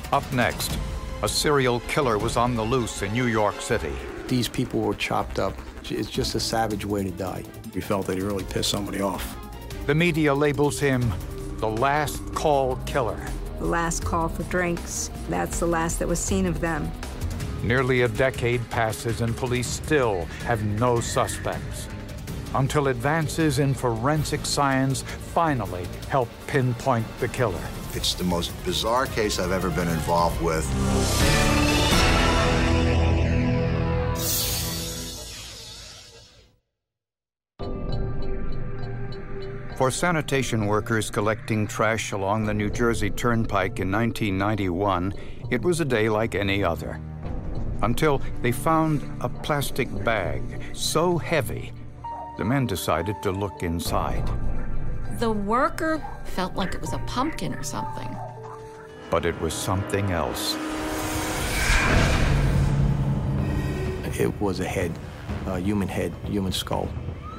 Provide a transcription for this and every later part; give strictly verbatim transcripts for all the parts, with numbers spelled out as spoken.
Up next, a serial killer was on the loose in New York City. These people were chopped up. It's just a savage way to die. We felt that he really pissed somebody off. The media labels him the last call killer. The last call for drinks. That's the last that was seen of them. Nearly a decade passes and police still have no suspects, until advances in forensic science finally help pinpoint the killer. It's the most bizarre case I've ever been involved with. For sanitation workers collecting trash along the New Jersey Turnpike in nineteen ninety-one, it was a day like any other. Until they found a plastic bag so heavy, the men decided to look inside. The worker felt like it was a pumpkin or something. But it was something else. It was a head, a human head, human skull.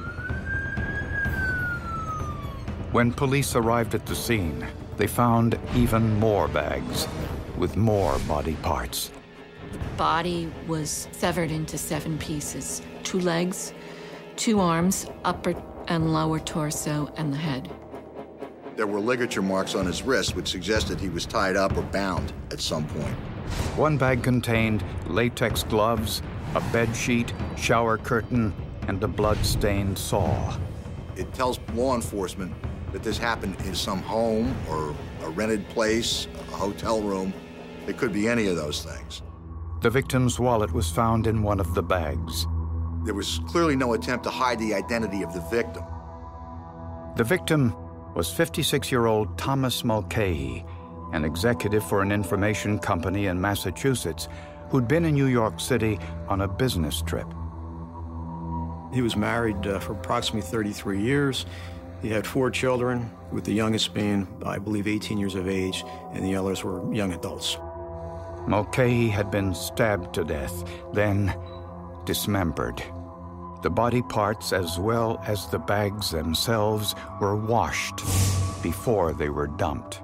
When police arrived at the scene, they found even more bags with more body parts. The body was severed into seven pieces. Two legs, two arms, upper and lower torso, and the head. There were ligature marks on his wrist, which suggested he was tied up or bound at some point. One bag contained latex gloves, a bed sheet, shower curtain, and a blood-stained saw. It tells law enforcement that this happened in some home or a rented place, a hotel room. It could be any of those things. The victim's wallet was found in one of the bags. There was clearly no attempt to hide the identity of the victim. The victim was fifty-six-year-old Thomas Mulcahy, an executive for an information company in Massachusetts who'd been in New York City on a business trip. He was married uh, for approximately thirty-three years. He had four children, with the youngest being, I believe, eighteen years of age, and the others were young adults. Mulcahy had been stabbed to death, then dismembered. The body parts, as well as the bags themselves, were washed before they were dumped.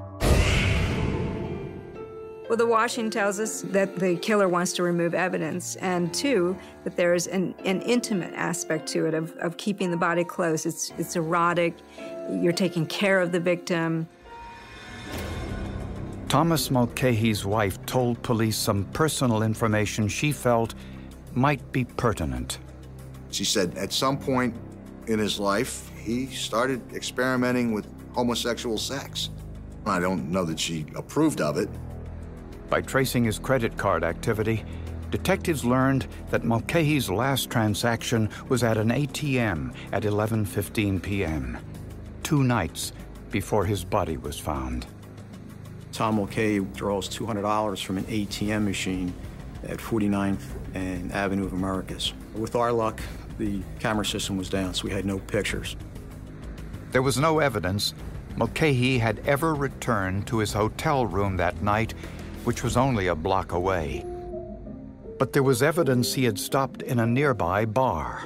Well, the washing tells us that the killer wants to remove evidence, and two, that there's an, an intimate aspect to it of, of keeping the body close. It's, it's erotic, you're taking care of the victim. Thomas Mulcahy's wife told police some personal information she felt might be pertinent. She said at some point in his life, he started experimenting with homosexual sex. I don't know that she approved of it. By tracing his credit card activity, detectives learned that Mulcahy's last transaction was at an A T M at eleven fifteen p m, two nights before his body was found. Tom Mulcahy draws two hundred dollars from an A T M machine at forty-ninth and Avenue of Americas. With our luck, the camera system was down, so we had no pictures. There was no evidence Mulcahy had ever returned to his hotel room that night, which was only a block away. But there was evidence he had stopped in a nearby bar.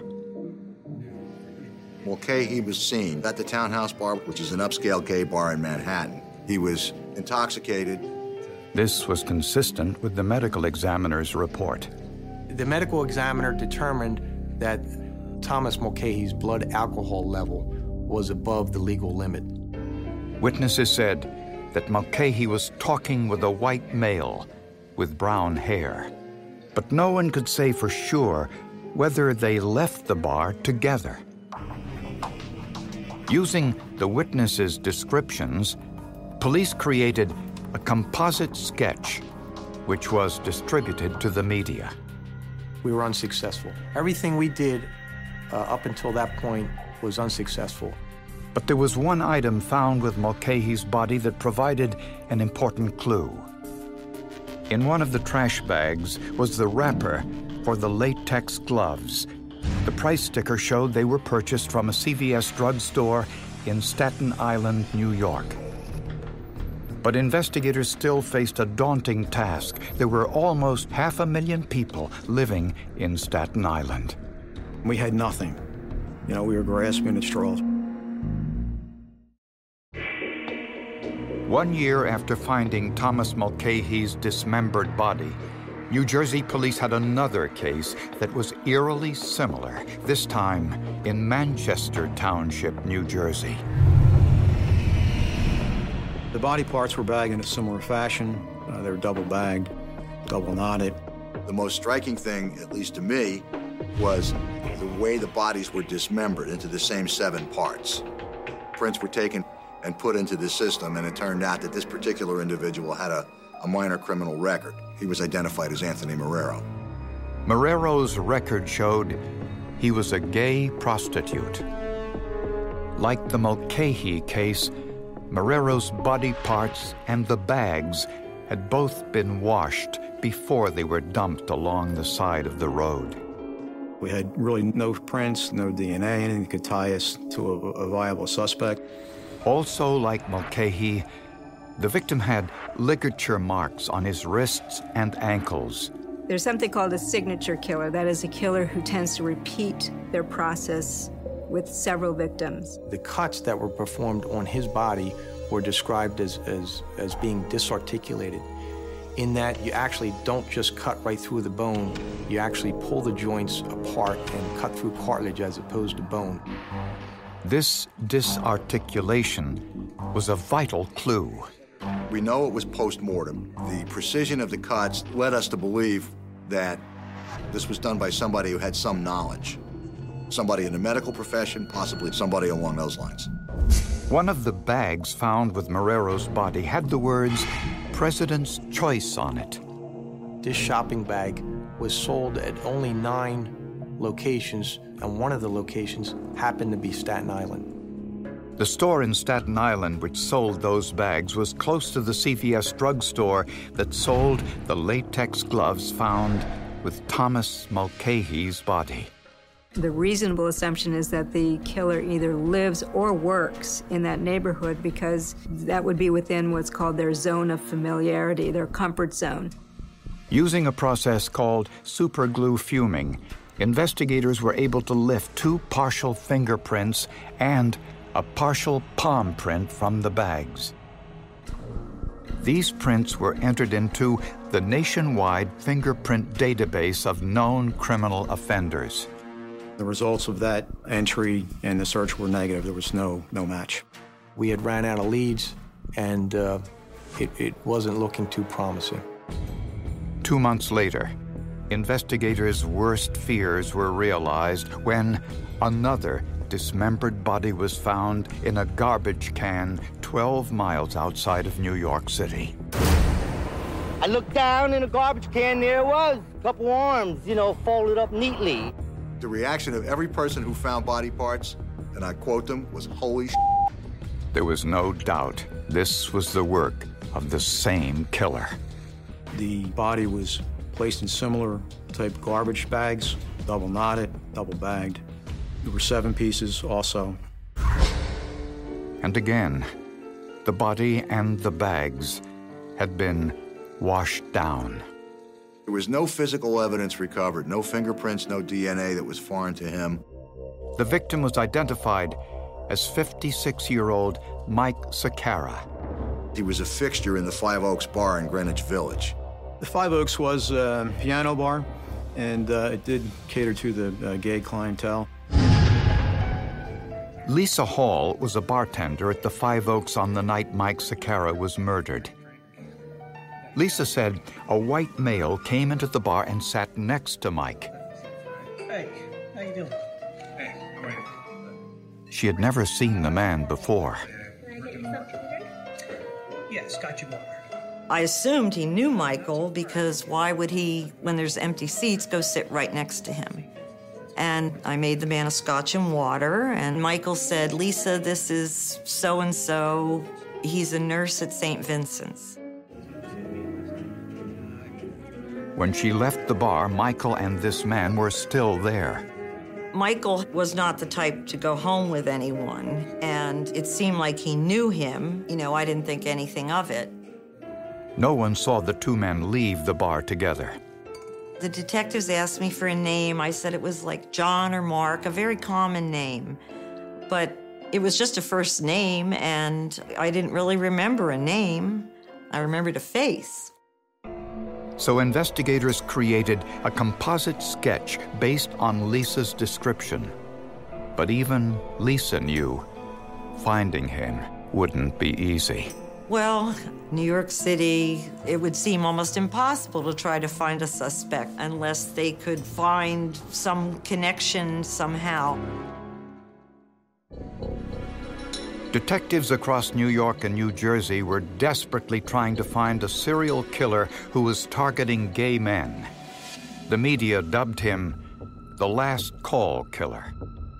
Mulcahy was seen at the Townhouse Bar, which is an upscale gay bar in Manhattan. He was intoxicated. This was consistent with the medical examiner's report. The medical examiner determined that Thomas Mulcahy's blood alcohol level was above the legal limit. Witnesses said that Mulcahy was talking with a white male with brown hair, but no one could say for sure whether they left the bar together. Using the witnesses' descriptions, police created a composite sketch which was distributed to the media. We were unsuccessful. Everything we did uh, up until that point was unsuccessful. But there was one item found with Mulcahy's body that provided an important clue. In one of the trash bags was the wrapper for the latex gloves. The price sticker showed they were purchased from a C V S drugstore in Staten Island, New York. But investigators still faced a daunting task. There were almost half a million people living in Staten Island. We had nothing. You know, we were grasping at straws. One year after finding Thomas Mulcahy's dismembered body, New Jersey police had another case that was eerily similar, this time in Manchester Township, New Jersey. The body parts were bagged in a similar fashion. Uh, they were double bagged, double knotted. The most striking thing, at least to me, was the way the bodies were dismembered into the same seven parts. Prints were taken and put into the system, and it turned out that this particular individual had a, a minor criminal record. He was identified as Anthony Marrero. Marrero's record showed he was a gay prostitute. Like the Mulcahy case, Marrero's body parts and the bags had both been washed before they were dumped along the side of the road. We had really no prints, no D N A, anything that could tie us to a, a viable suspect. Also, like Mulcahy, the victim had ligature marks on his wrists and ankles. There's something called a signature killer. That is a killer who tends to repeat their process with several victims. The cuts that were performed on his body were described as, as, as being disarticulated, in that you actually don't just cut right through the bone, you actually pull the joints apart and cut through cartilage as opposed to bone. This disarticulation was a vital clue. We know it was post-mortem. The precision of the cuts led us to believe that this was done by somebody who had some knowledge. Somebody in the medical profession, possibly somebody along those lines. One of the bags found with Marrero's body had the words President's Choice on it. This shopping bag was sold at only nine locations, and one of the locations happened to be Staten Island. The store in Staten Island which sold those bags was close to the C V S drugstore that sold the latex gloves found with Thomas Mulcahy's body. The reasonable assumption is that the killer either lives or works in that neighborhood because that would be within what's called their zone of familiarity, their comfort zone. Using a process called superglue fuming, investigators were able to lift two partial fingerprints and a partial palm print from the bags. These prints were entered into the nationwide fingerprint database of known criminal offenders. The results of that entry and the search were negative. There was no, no match. We had ran out of leads, and uh, it, it wasn't looking too promising. Two months later, investigators' worst fears were realized when another dismembered body was found in a garbage can twelve miles outside of New York City. I looked down in a garbage can, there it was, a couple arms, you know, folded up neatly. The reaction of every person who found body parts, and I quote them, was holy sh**. There was no doubt this was the work of the same killer. The body was placed in similar type garbage bags, double knotted, double bagged. There were seven pieces also. And again, the body and the bags had been washed down. There was no physical evidence recovered, no fingerprints, no D N A that was foreign to him. The victim was identified as fifty-six-year-old Mike Sakara. He was a fixture in the Five Oaks bar in Greenwich Village. The Five Oaks was a piano bar, and uh, it did cater to the uh, gay clientele. Lisa Hall was a bartender at the Five Oaks on the night Mike Sakara was murdered. Lisa said a white male came into the bar and sat next to Mike. Hey, how you doing? Hey, how are you? She had never seen the man before. Can I get you something to drink? Yes, got you water. I assumed he knew Michael because why would he, when there's empty seats, go sit right next to him? And I made the man a scotch and water, and Michael said, Lisa, this is so-and-so. He's a nurse at Saint Vincent's. When she left the bar, Michael and this man were still there. Michael was not the type to go home with anyone, and it seemed like he knew him. You know, I didn't think anything of it. No one saw the two men leave the bar together. The detectives asked me for a name. I said it was like John or Mark, a very common name. But It was just a first name, and I didn't really remember a name. I remembered a face. So investigators created a composite sketch based on Lisa's description. But even Lisa knew finding him wouldn't be easy. Well, New York City, it would seem almost impossible to try to find a suspect unless they could find some connection somehow. Detectives across New York and New Jersey were desperately trying to find a serial killer who was targeting gay men. The media dubbed him the Last Call Killer.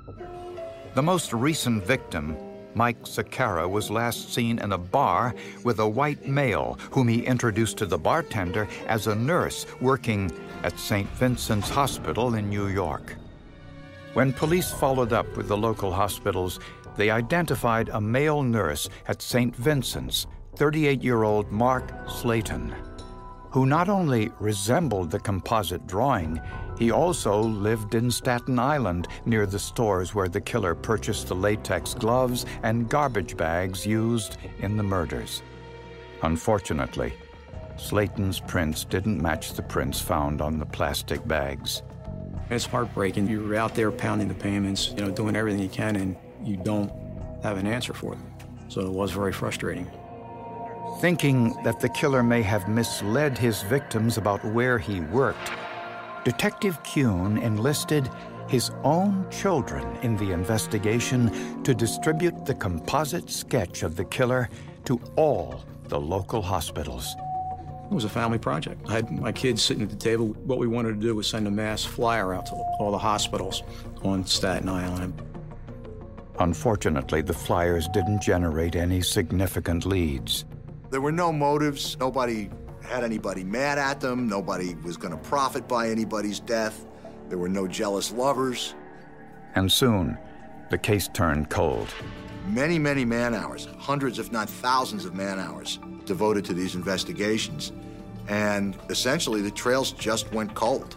The most recent victim, Mike Sakara, was last seen in a bar with a white male whom he introduced to the bartender as a nurse working at Saint Vincent's Hospital in New York. When police followed up with the local hospitals, they identified a male nurse at Saint Vincent's, thirty-eight-year-old Mark Slayton, who not only resembled the composite drawing, he also lived in Staten Island near the stores where the killer purchased the latex gloves and garbage bags used in the murders. Unfortunately, Slayton's prints didn't match the prints found on the plastic bags. It's heartbreaking. You're out there pounding the payments, you know, doing everything you can, and you don't have an answer for them. So it was very frustrating. Thinking that the killer may have misled his victims about where he worked, Detective Kuhn enlisted his own children in the investigation to distribute the composite sketch of the killer to all the local hospitals. It was a family project. I had my kids sitting at the table. What we wanted to do was send a mass flyer out to all the hospitals on Staten Island. Unfortunately, the flyers didn't generate any significant leads. There were no motives. Nobody had anybody mad at them. Nobody was going to profit by anybody's death. There were no jealous lovers. And soon, the case turned cold. Many, many man-hours, hundreds if not thousands of man-hours devoted to these investigations. And essentially, the trails just went cold.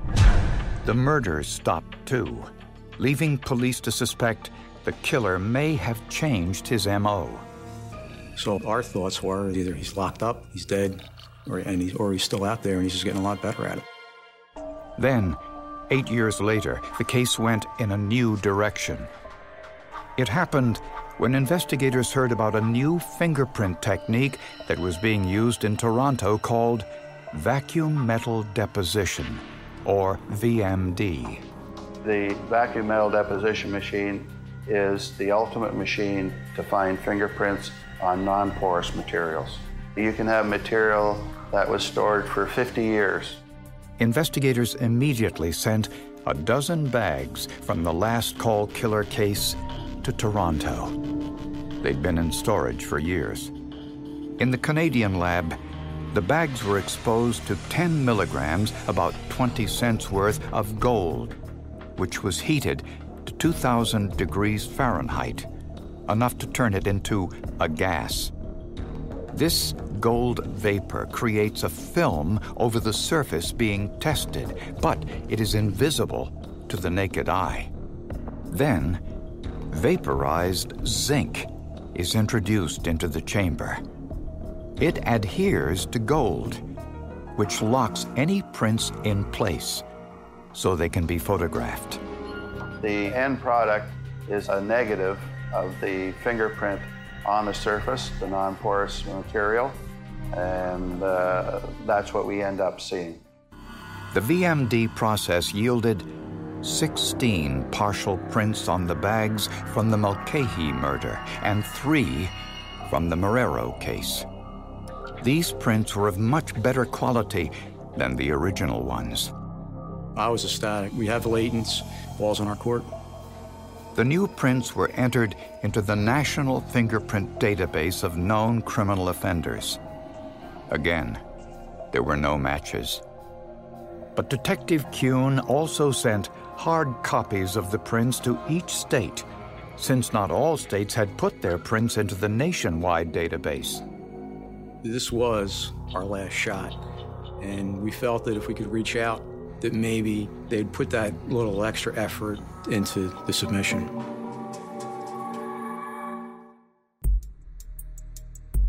The murders stopped too, leaving police to suspect the killer may have changed his M O. So our thoughts were either he's locked up, he's dead, or, and he, or he's still out there and he's just getting a lot better at it. Then, eight years later, the case went in a new direction. It happened when investigators heard about a new fingerprint technique that was being used in Toronto called vacuum metal deposition, or V M D. The vacuum metal deposition machine is the ultimate machine to find fingerprints on non-porous materials. You can have material that was stored for fifty years. Investigators immediately sent a dozen bags from the Last Call Killer case to Toronto. They'd been in storage for years. In the Canadian lab, the bags were exposed to ten milligrams, about twenty cents worth, of gold, which was heated to two thousand degrees Fahrenheit, enough to turn it into a gas. This gold vapor creates a film over the surface being tested, but it is invisible to the naked eye. Then, vaporized zinc is introduced into the chamber. It adheres to gold, which locks any prints in place so they can be photographed. The end product is a negative of the fingerprint on the surface, the non-porous material, and uh, that's what we end up seeing. The V M D process yielded sixteen partial prints on the bags from the Mulcahy murder and three from the Marrero case. These prints were of much better quality than the original ones. I was ecstatic. We have latents, balls in our court. The new prints were entered into the National Fingerprint Database of known criminal offenders. Again, there were no matches. But Detective Kuhn also sent hard copies of the prints to each state, since not all states had put their prints into the nationwide database. This was our last shot, and we felt that if we could reach out, that maybe they'd put that little extra effort into the submission.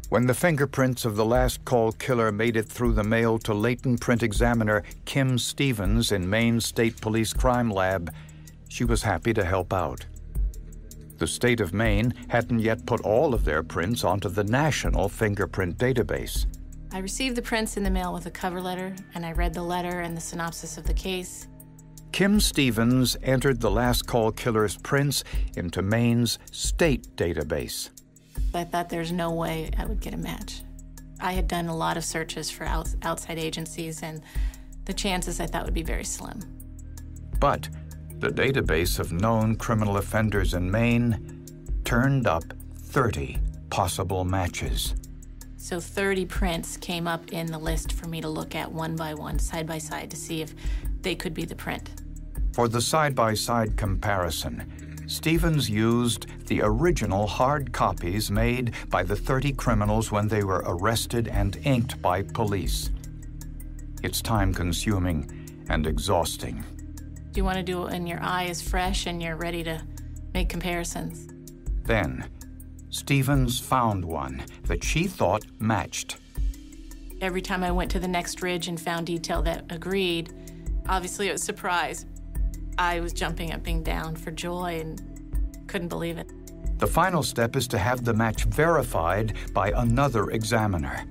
When the fingerprints of the last call killer made it through the mail to latent print examiner Kim Stevens in Maine State Police Crime Lab, she was happy to help out. The state of Maine hadn't yet put all of their prints onto the national fingerprint database. I received the prints in the mail with a cover letter, and I read the letter and the synopsis of the case. Kim Stevens entered the last call killer's prints into Maine's state database. I thought there's no way I would get a match. I had done a lot of searches for out outside agencies, and the chances I thought would be very slim. But the database of known criminal offenders in Maine turned up thirty possible matches. So thirty prints came up in the list for me to look at one by one, side by side, to see if they could be the print. For the side-by-side comparison, Stevens used the original hard copies made by the thirty criminals when they were arrested and inked by police. It's time-consuming and exhausting. Do you want to do it when your eye is fresh and you're ready to make comparisons? Then, Stevens found one that she thought matched. Every time I went to the next ridge and found detail that agreed, obviously it was a surprise. I was jumping up and down for joy and couldn't believe it. The final step is to have the match verified by another examiner.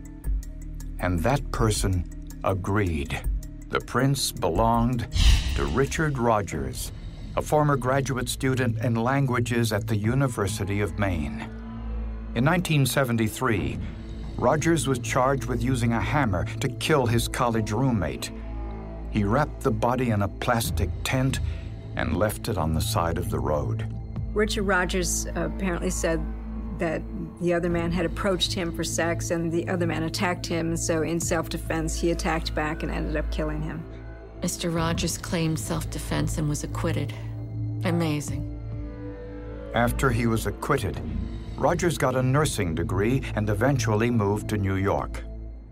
And that person agreed. The prints belonged to Richard Rogers, a former graduate student in languages at the University of Maine. In nineteen seventy-three, Rogers was charged with using a hammer to kill his college roommate. He wrapped the body in a plastic tent and left it on the side of the road. Richard Rogers apparently said that the other man had approached him for sex and the other man attacked him, so in self-defense he attacked back and ended up killing him. Mister Rogers claimed self-defense and was acquitted. Amazing. After he was acquitted, Rogers got a nursing degree and eventually moved to New York.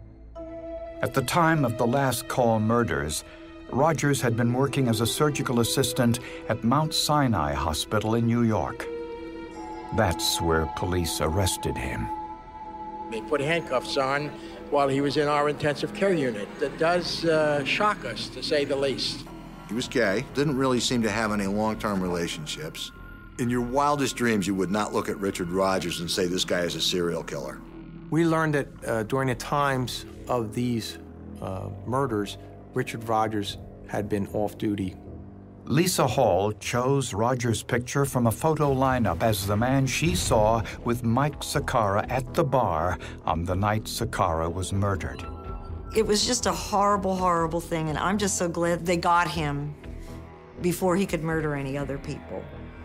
At the time of the last call murders, Rogers had been working as a surgical assistant at Mount Sinai Hospital in New York. That's where police arrested him. They put handcuffs on while he was in our intensive care unit. That does uh, shock us, to say the least. He was gay, didn't really seem to have any long-term relationships. In your wildest dreams, you would not look at Richard Rogers and say this guy is a serial killer. We learned that uh, during the times of these uh, murders, Richard Rogers had been off-duty. Lisa Hall chose Rogers' picture from a photo lineup as the man she saw with Mike Sakara at the bar on the night Sakara was murdered. It was just a horrible, horrible thing, and I'm just so glad they got him before he could murder any other people.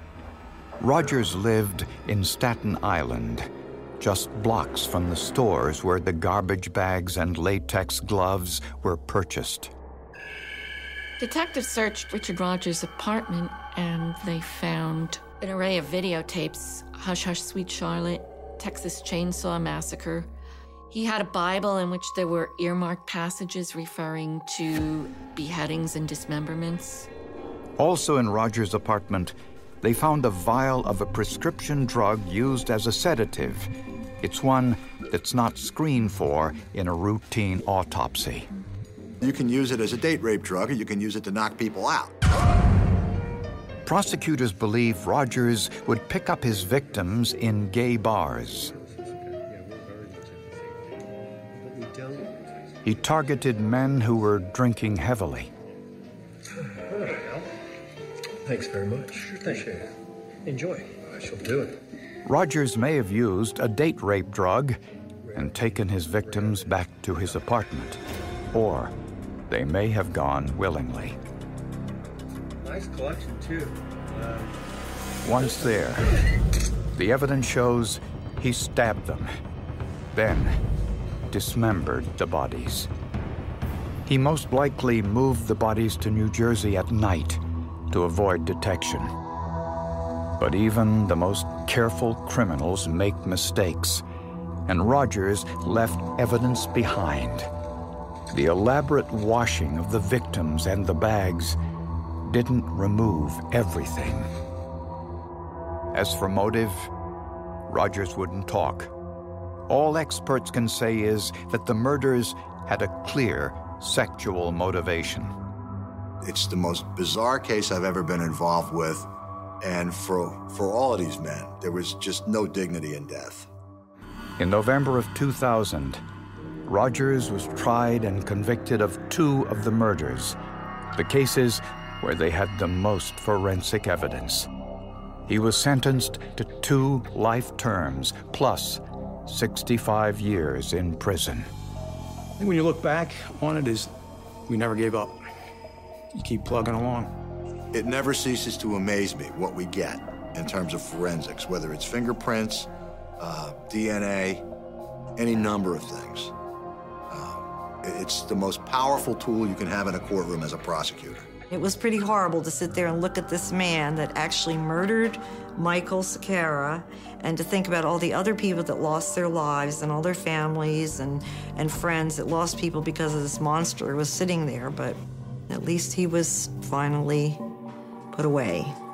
Rogers lived in Staten Island, just blocks from the stores where the garbage bags and latex gloves were purchased. Detectives searched Richard Rogers' apartment and they found an array of videotapes: Hush Hush Sweet Charlotte, Texas Chainsaw Massacre. He had a Bible in which there were earmarked passages referring to beheadings and dismemberments. Also in Rogers' apartment, they found a vial of a prescription drug used as a sedative. It's one that's not screened for in a routine autopsy. You can use it as a date rape drug, or you can use it to knock people out. Prosecutors believe Rogers would pick up his victims in gay bars. He targeted men who were drinking heavily. Thanks very much. Appreciate it. Enjoy. I shall do it. Rogers may have used a date rape drug and taken his victims back to his apartment. Or they may have gone willingly. Nice collection, too. Uh, Once there, the evidence shows he stabbed them, then dismembered the bodies. He most likely moved the bodies to New Jersey at night to avoid detection. But even the most careful criminals make mistakes, and Rogers left evidence behind. The elaborate washing of the victims and the bags didn't remove everything. As for motive, Rogers wouldn't talk. All experts can say is that the murders had a clear sexual motivation. It's the most bizarre case I've ever been involved with, and for, for all of these men, there was just no dignity in death. In November of two thousand, Rogers was tried and convicted of two of the murders, the cases where they had the most forensic evidence. He was sentenced to two life terms plus sixty-five years in prison. I think when you look back on it, is we never gave up. You keep plugging along. It never ceases to amaze me what we get in terms of forensics, whether it's fingerprints, uh, D N A, any number of things. Uh, it's the most powerful tool you can have in a courtroom as a prosecutor. It was pretty horrible to sit there and look at this man that actually murdered Michael Sequeira, and to think about all the other people that lost their lives and all their families and, and friends that lost people because of this monster was sitting there, but at least he was finally put away.